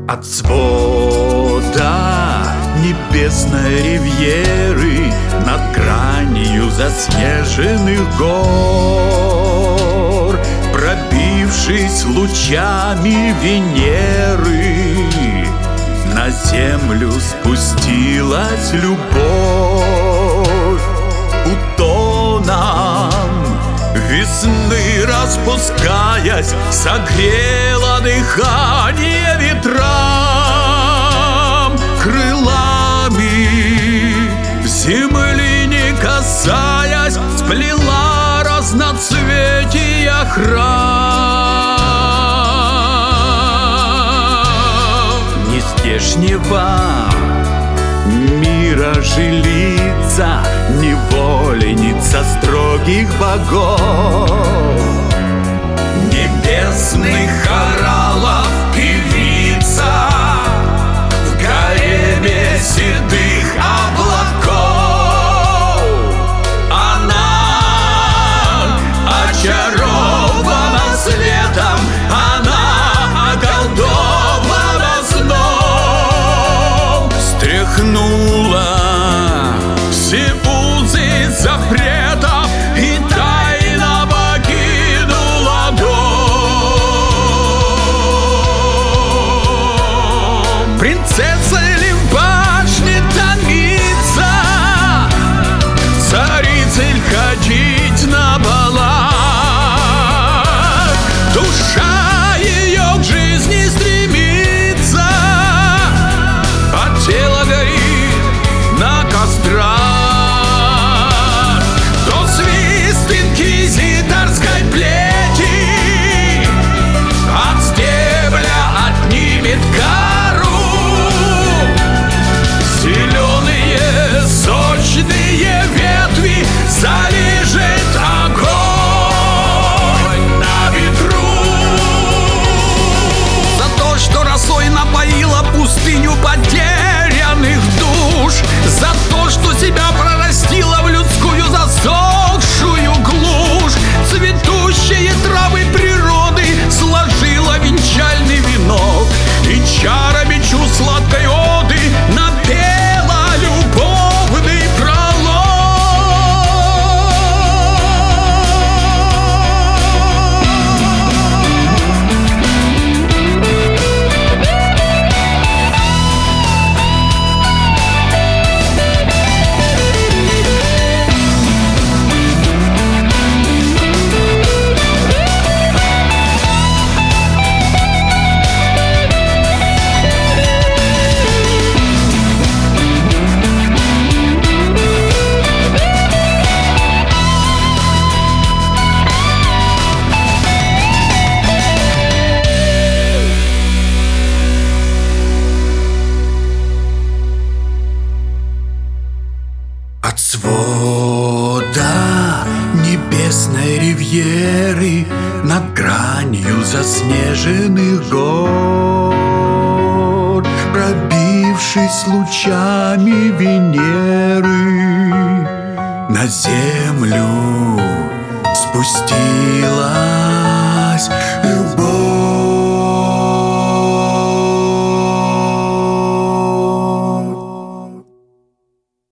От свода небесной ривьеры над гранью заснеженных гор, пробившись лучами Венеры, на землю спустилась любовь. Утоном весны распускаясь, согрело дыхание ветрам, крылами земли не касаясь, сплела разноцветия храм. Нездешнего мира жилица, невольница строгих богов, небесных хоралов певица, в гареме седых облаков. Она очарована светом, она околдована сном, стряхнула все узы запретов и тайно покинула дом. Принцесса ли в башне томится, царицей ходить на балах, душа ее к жизни стремится, а тело горит на кострах. Инквизиторской плети от стебля отнимет кару. Зеленые сочные ветви залежит огонь на ветру. За то, что росой напоила пустыню потерянных душ, за то, что себя прорастила в людскую засохшую глушь, цветущие травы природы сложила венчальный венок и чарами чувств сладкой оды напела любовный пролог. От свода небесной ривьеры над гранью заснеженных гор, пробившись лучами Венеры, на землю спустила